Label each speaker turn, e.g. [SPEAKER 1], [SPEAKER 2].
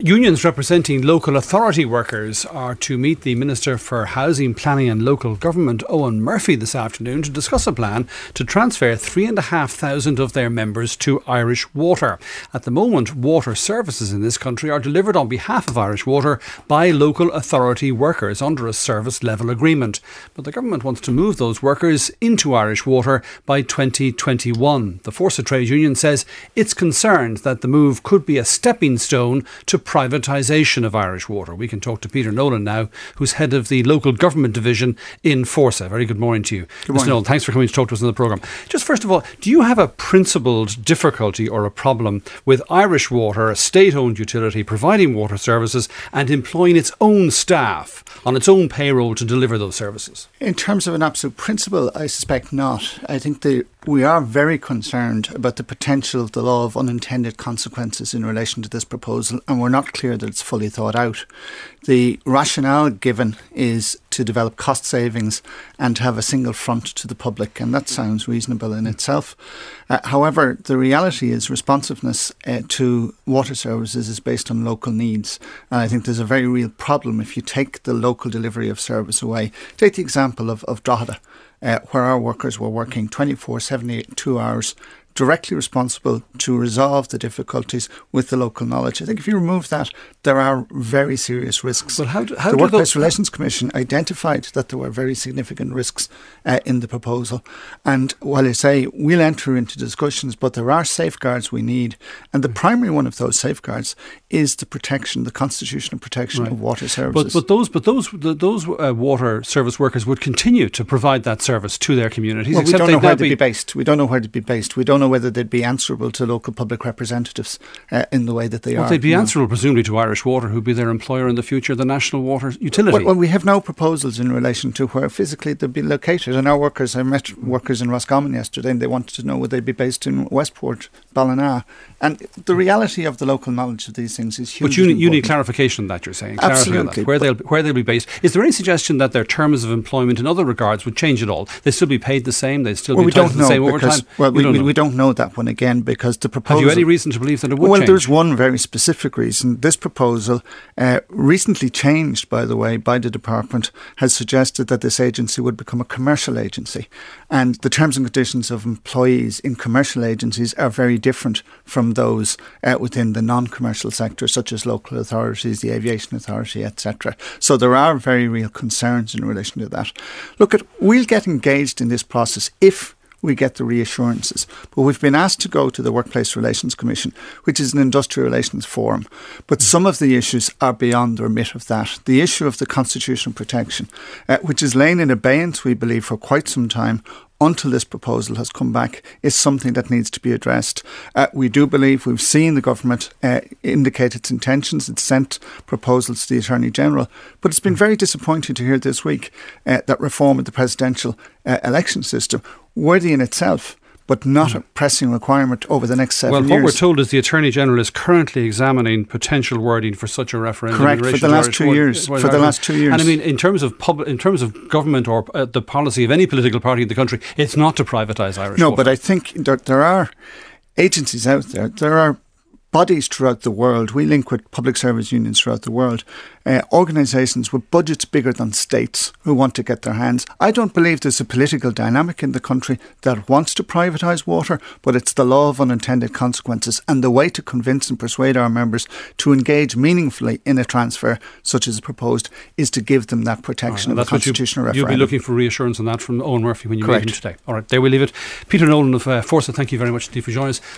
[SPEAKER 1] Unions representing local authority workers are to meet the Minister for Housing, Planning and Local Government, Eoin Murphy, this afternoon to discuss a plan to transfer 3,500 of their members to Irish Water. At the moment, water services in this country are delivered on behalf of Irish Water by local authority workers under a service level agreement. But the government wants to move those workers into Irish Water by 2021. The Force of Trade Union says it's concerned that the move could be a stepping stone to privatisation of Irish Water. We can talk to Peter Nolan now, who's head of the local government division in Forsa. Very good morning to you.
[SPEAKER 2] Good morning.
[SPEAKER 1] Mr. Nolan, thanks for coming to talk to us on the programme. Just first of all, do you have a principled difficulty or a problem with Irish Water, a state-owned utility, providing water services and employing its own staff on its own payroll to deliver those services?
[SPEAKER 2] In terms of an absolute principle, I suspect not. I think we are very concerned about the potential of the law of unintended consequences in relation to this proposal, and we're not clear that it's fully thought out. The rationale given is to develop cost savings and to have a single front to the public, and that sounds reasonable in itself. However, the reality is responsiveness to water services is based on local needs, and I think there's a very real problem if you take the local delivery of service away. Take the example of Drogheda, where our workers were working 24, 72 hours, directly responsible to resolve the difficulties with the local knowledge. I think if you remove that, there are very serious risks.
[SPEAKER 1] Well,
[SPEAKER 2] the Workplace Relations Commission identified that there were very significant risks in the proposal. And while I say we'll enter into discussions, but there are safeguards we need. And the primary one of those safeguards is the protection, the constitutional protection of water services.
[SPEAKER 1] But those water service workers would continue to provide that service to their communities.
[SPEAKER 2] Well, we don't know where they'd be based. We don't know where they'd be based. We don't know whether they'd be answerable to local public representatives in the way that they are.
[SPEAKER 1] They'd be answerable presumably to Irish Water, who'd be their employer in the future, the national water utility.
[SPEAKER 2] Well, we have no proposals in relation to where physically they'd be located. And our workers, I met workers in Roscommon yesterday, and they wanted to know would they be based in Westport, Ballina. And the reality of the local knowledge of these things is huge.
[SPEAKER 1] But you need clarification on that, you're saying.
[SPEAKER 2] Absolutely.
[SPEAKER 1] Where they'll be based. Is there any suggestion that their terms of employment in other regards would change at all? They'd still be paid the same? They'd still be entitled to the same overtime?
[SPEAKER 2] We don't know that one again, because the proposal...
[SPEAKER 1] Have you any reason to believe that it would change?
[SPEAKER 2] Well, there's one very specific reason. This proposal, recently changed, by the way, by the department, has suggested that this agency would become a commercial agency. And the terms and conditions of employees in commercial agencies are very different from those within the non-commercial sector, such as local authorities, the aviation authority, etc. So there are very real concerns in relation to that. Look, we'll get engaged in this process if we get the reassurances. But we've been asked to go to the Workplace Relations Commission, which is an industrial relations forum. But some of the issues are beyond the remit of that. The issue of the constitutional protection, which has lain in abeyance, we believe, for quite some time, until this proposal has come back, is something that needs to be addressed. We do believe, we've seen the government indicate its intentions. It's sent proposals to the Attorney General. But it's been very disappointing to hear this week that reform of the presidential election system, worthy in itself, but not a pressing requirement over the next 7 years.
[SPEAKER 1] Well, what we're told is the Attorney General is currently examining potential wording for such a referendum.
[SPEAKER 2] Correct, for the last 2 years. For the last 2 years.
[SPEAKER 1] And I mean, in terms of government or the policy of any political party in the country, it's not to privatise Irish Water.
[SPEAKER 2] No, but I think there are agencies out there. There are bodies throughout the world. We link with public service unions throughout the world. Organisations with budgets bigger than states who want to get their hands. I don't believe there's a political dynamic in the country that wants to privatise water, but it's the law of unintended consequences, and the way to convince and persuade our members to engage meaningfully in a transfer such as proposed is to give them that protection of a constitutional referendum.
[SPEAKER 1] You'll be looking for reassurance on that from Eoin Murphy when you meet him today. All right, there we leave it. Peter Nolan of Forsa, thank you very much indeed for joining us.